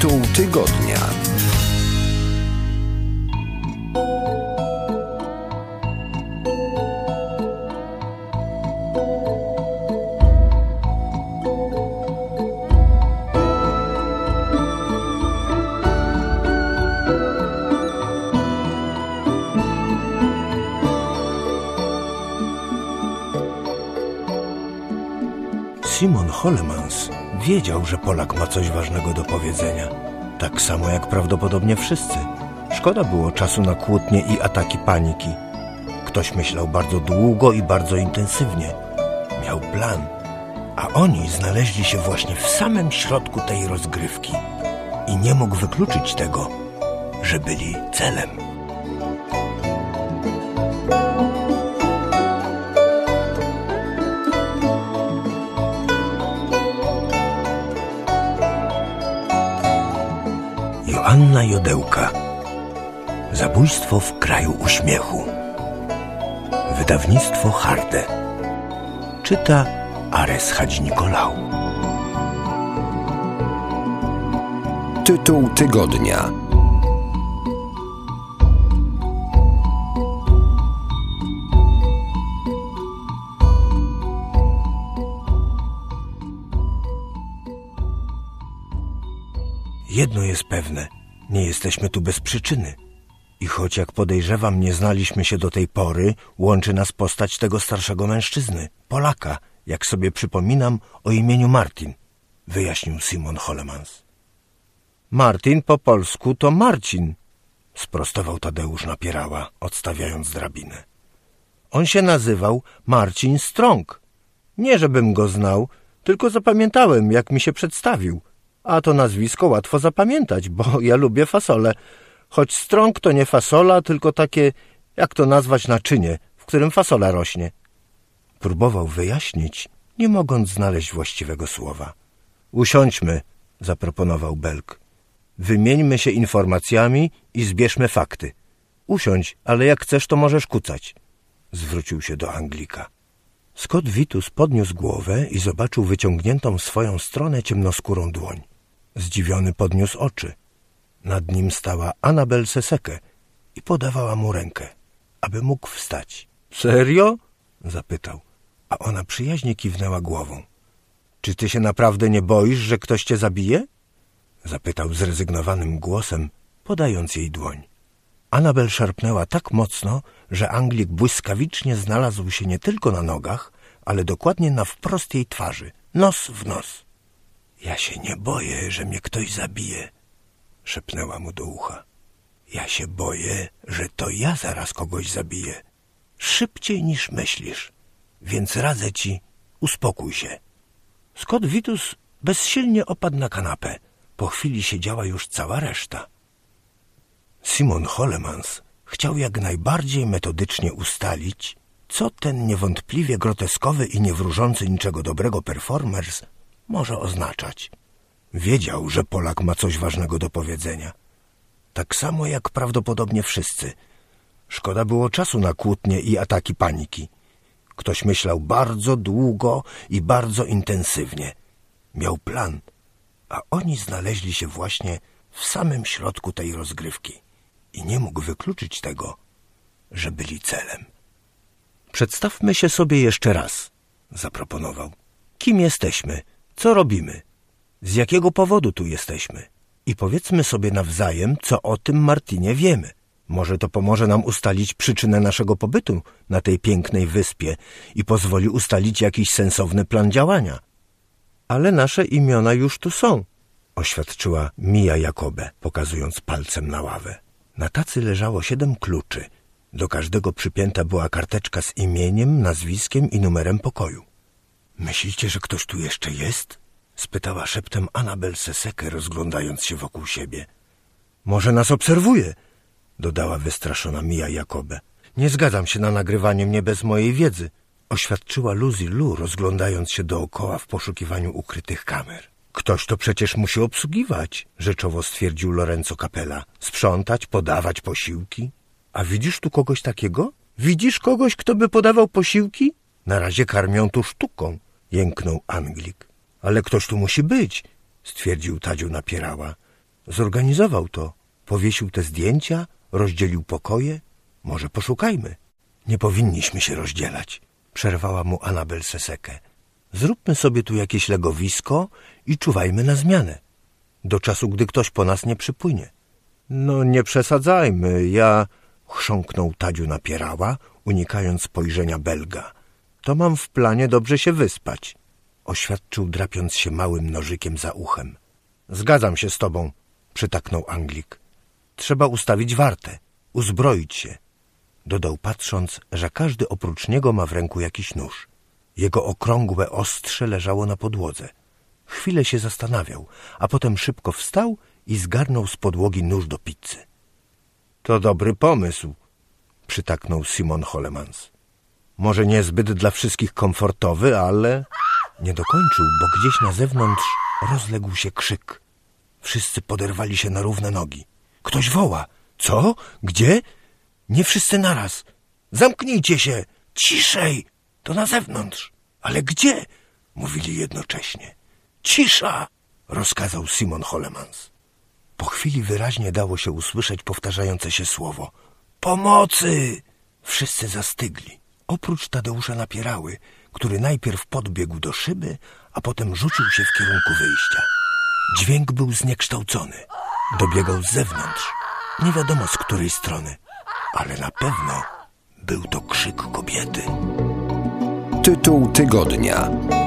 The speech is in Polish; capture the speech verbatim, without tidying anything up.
Tytuł tygodnia. Simon Hollemans wiedział, że Polak ma coś ważnego do powiedzenia. Tak samo jak prawdopodobnie wszyscy. Szkoda było czasu na kłótnie i ataki paniki. Ktoś myślał bardzo długo i bardzo intensywnie. Miał plan. A oni znaleźli się właśnie w samym środku tej rozgrywki. I nie mógł wykluczyć tego, że byli celem. Joanna Jodełka. Zabójstwo w kraju uśmiechu. Wydawnictwo Harde. Czyta Ares Hadzi-Nikolał. Tytuł tygodnia. Jedno jest pewne, nie jesteśmy tu bez przyczyny. I choć, jak podejrzewam, nie znaliśmy się do tej pory, łączy nas postać tego starszego mężczyzny, Polaka, jak sobie przypominam, o imieniu Martin, wyjaśnił Simon Hollemans. Martin po polsku to Marcin, sprostował Tadeusz Napierała, odstawiając drabinę. On się nazywał Marcin Strąg. Nie żebym go znał, tylko zapamiętałem, jak mi się przedstawił. A to nazwisko łatwo zapamiętać, bo ja lubię fasole. Choć strąg to nie fasola, tylko takie, jak to nazwać, naczynie, w którym fasola rośnie. Próbował wyjaśnić, nie mogąc znaleźć właściwego słowa. Usiądźmy, zaproponował Belk. Wymieńmy się informacjami i zbierzmy fakty. Usiądź, ale jak chcesz, to możesz kucać. Zwrócił się do Anglika. Scott Vitus podniósł głowę i zobaczył wyciągniętą w swoją stronę ciemnoskórą dłoń. Zdziwiony podniósł oczy. Nad nim stała Annabel Seseke i podawała mu rękę, aby mógł wstać. Serio? Zapytał, a ona przyjaźnie kiwnęła głową. Czy ty się naprawdę nie boisz, że ktoś cię zabije? Zapytał zrezygnowanym głosem, podając jej dłoń. Annabel szarpnęła tak mocno, że Anglik błyskawicznie znalazł się nie tylko na nogach, ale dokładnie na wprost jej twarzy, nos w nos. Ja się nie boję, że mnie ktoś zabije, szepnęła mu do ucha. Ja się boję, że to ja zaraz kogoś zabiję. Szybciej niż myślisz, więc radzę ci, uspokój się. Scott Vitus bezsilnie opadł na kanapę. Po chwili siedziała już cała reszta. Simon Hollemans chciał jak najbardziej metodycznie ustalić, co ten niewątpliwie groteskowy i niewróżący niczego dobrego performers może oznaczać. Wiedział, że Polak ma coś ważnego do powiedzenia. Tak samo jak prawdopodobnie wszyscy. Szkoda było czasu na kłótnie i ataki paniki. Ktoś myślał bardzo długo i bardzo intensywnie. Miał plan, a oni znaleźli się właśnie w samym środku tej rozgrywki. I nie mógł wykluczyć tego, że byli celem. Przedstawmy się sobie jeszcze raz, zaproponował. Kim jesteśmy? Co robimy? Z jakiego powodu tu jesteśmy? I powiedzmy sobie nawzajem, co o tym Martinie wiemy. Może to pomoże nam ustalić przyczynę naszego pobytu na tej pięknej wyspie i pozwoli ustalić jakiś sensowny plan działania. Ale nasze imiona już tu są, oświadczyła Mija Jakobe, pokazując palcem na ławę. Na tacy leżało siedem kluczy. Do każdego przypięta była karteczka z imieniem, nazwiskiem i numerem pokoju. Myślicie, że ktoś tu jeszcze jest? Spytała szeptem Annabel Seseke, rozglądając się wokół siebie. Może nas obserwuje? Dodała wystraszona Mija Jakobe. Nie zgadzam się na nagrywanie mnie bez mojej wiedzy, oświadczyła Lucy Lu, rozglądając się dookoła w poszukiwaniu ukrytych kamer. Ktoś to przecież musi obsługiwać, rzeczowo stwierdził Lorenzo Capella. Sprzątać, podawać posiłki. A widzisz tu kogoś takiego? Widzisz kogoś, kto by podawał posiłki? Na razie karmią tu sztuką, jęknął Anglik. Ale ktoś tu musi być, stwierdził Tadziu Napierała. Zorganizował to. Powiesił te zdjęcia, rozdzielił pokoje. Może poszukajmy. Nie powinniśmy się rozdzielać, przerwała mu Anabel Seseke. Zróbmy sobie tu jakieś legowisko i czuwajmy na zmianę. Do czasu, gdy ktoś po nas nie przypłynie. No nie przesadzajmy, ja... chrząknął Tadziu Napierała, unikając spojrzenia Belga. To mam w planie dobrze się wyspać. Oświadczył, drapiąc się małym nożykiem za uchem. Zgadzam się z tobą, przytaknął Anglik. Trzeba ustawić wartę, uzbroić się. Dodał, patrząc, że każdy oprócz niego ma w ręku jakiś nóż. Jego okrągłe ostrze leżało na podłodze. Chwilę się zastanawiał, a potem szybko wstał i zgarnął z podłogi nóż do pizzy. To dobry pomysł, przytaknął Simon Hollemans. Może niezbyt dla wszystkich komfortowy, ale... Nie dokończył, bo gdzieś na zewnątrz rozległ się krzyk. Wszyscy poderwali się na równe nogi. Ktoś woła. Co? Gdzie? Nie wszyscy naraz. Zamknijcie się! Ciszej! To na zewnątrz. Ale gdzie? Mówili jednocześnie. Cisza! Rozkazał Simon Hollemans. Po chwili wyraźnie dało się usłyszeć powtarzające się słowo. Pomocy! Wszyscy zastygli. Oprócz Tadeusza Napierały, który najpierw podbiegł do szyby, a potem rzucił się w kierunku wyjścia. Dźwięk był zniekształcony. Dobiegał z zewnątrz. Nie wiadomo z której strony, ale na pewno był to krzyk kobiety. Tytuł tygodnia.